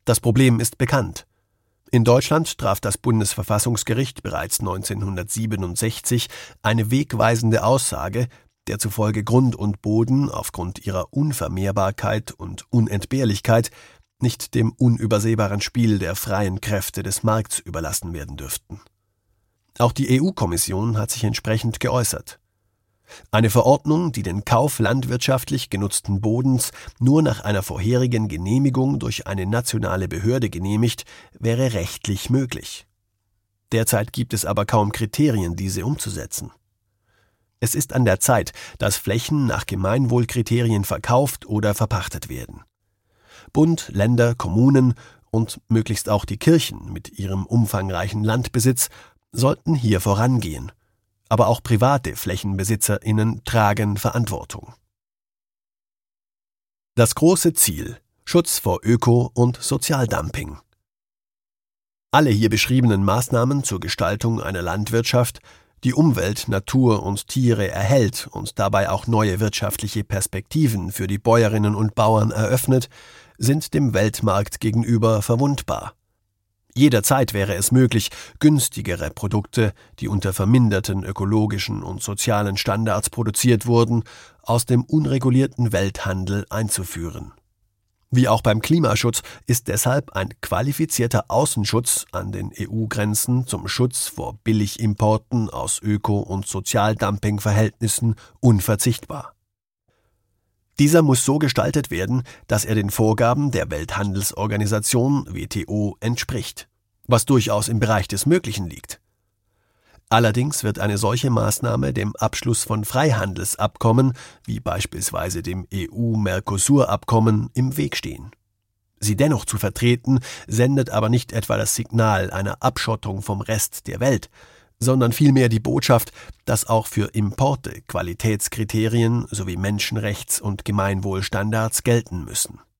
Das Problem ist bekannt. In Deutschland traf das Bundesverfassungsgericht bereits 1967 eine wegweisende Aussage, der zufolge Grund und Boden aufgrund ihrer Unvermehrbarkeit und Unentbehrlichkeit nicht dem unübersehbaren Spiel der freien Kräfte des Markts überlassen werden dürften. Auch die EU-Kommission hat sich entsprechend geäußert. Eine Verordnung, die den Kauf landwirtschaftlich genutzten Bodens nur nach einer vorherigen Genehmigung durch eine nationale Behörde genehmigt, wäre rechtlich möglich. Derzeit gibt es aber kaum Kriterien, diese umzusetzen. Es ist an der Zeit, dass Flächen nach Gemeinwohlkriterien verkauft oder verpachtet werden. Bund, Länder, Kommunen und möglichst auch die Kirchen mit ihrem umfangreichen Landbesitz sollten hier vorangehen. Aber auch private FlächenbesitzerInnen tragen Verantwortung. Das große Ziel: Schutz vor Öko- und Sozialdumping. Alle hier beschriebenen Maßnahmen zur Gestaltung einer Landwirtschaft, die Umwelt, Natur und Tiere erhält und dabei auch neue wirtschaftliche Perspektiven für die Bäuerinnen und Bauern eröffnet, sind dem Weltmarkt gegenüber verwundbar. Jederzeit wäre es möglich, günstigere Produkte, die unter verminderten ökologischen und sozialen Standards produziert wurden, aus dem unregulierten Welthandel einzuführen. Wie auch beim Klimaschutz ist deshalb ein qualifizierter Außenschutz an den EU-Grenzen zum Schutz vor Billigimporten aus Öko- und Sozialdumping-Verhältnissen unverzichtbar. Dieser muss so gestaltet werden, dass er den Vorgaben der Welthandelsorganisation WTO entspricht, was durchaus im Bereich des Möglichen liegt. Allerdings wird eine solche Maßnahme dem Abschluss von Freihandelsabkommen, wie beispielsweise dem EU-Mercosur-Abkommen, im Weg stehen. Sie dennoch zu vertreten, sendet aber nicht etwa das Signal einer Abschottung vom Rest der Welt, sondern vielmehr die Botschaft, dass auch für Importe Qualitätskriterien sowie Menschenrechts- und Gemeinwohlstandards gelten müssen.